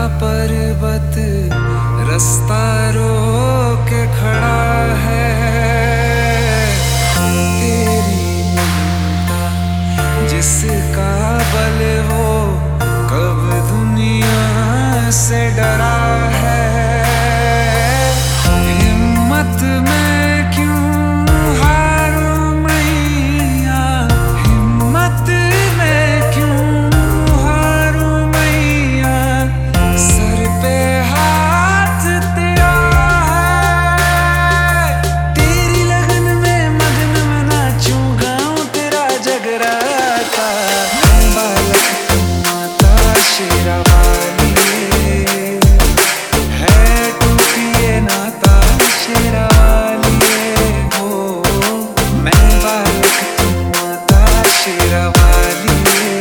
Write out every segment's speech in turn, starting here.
पर्वत रास्ता रोक खड़ा है। तेरी ममता जिसका बल हो कब दुनिया से डरा है। हिम्मत में क्यों हारूं मैया, हिम्मत में क्यों हारूं मैया, सर पे हाथ तेरा है। तेरी लगन में मगन में नाचूं गाऊं तेरा जगराता। बालक तू माता शेरा वाली है, टूटिए नाता शेरा वाली हो। मैं बालक तू माता शेरा वाली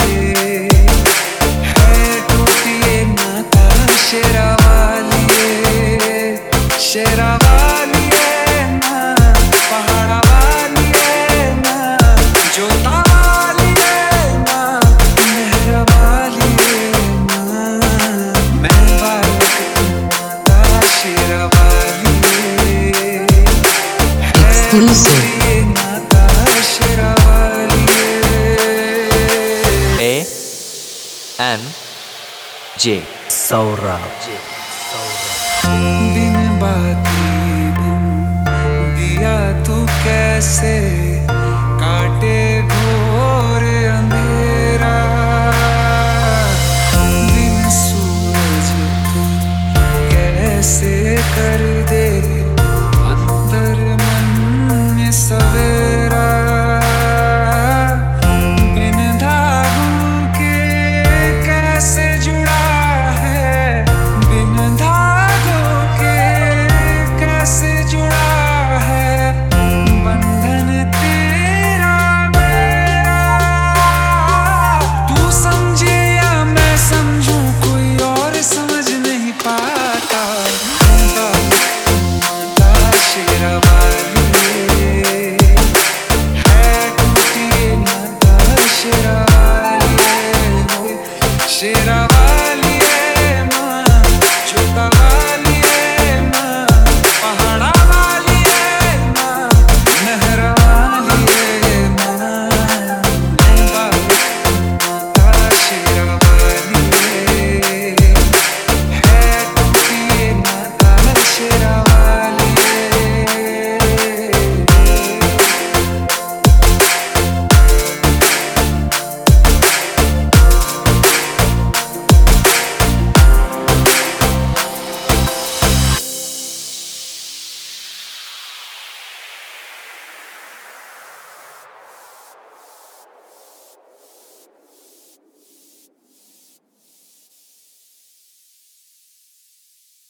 है, टूटिए नाता शेरा वाली। शेरा वाली है माँ, पहाड़ा वाली है माँ, जोता वाली है माँ, मेहर वाली है माँ। मैं बालक तू माता शेरा वाली है, Exclusive. टूटिए नाता शेरा वाली। ANJ Saurabh. दिन बाती दिन दिया तू कैसे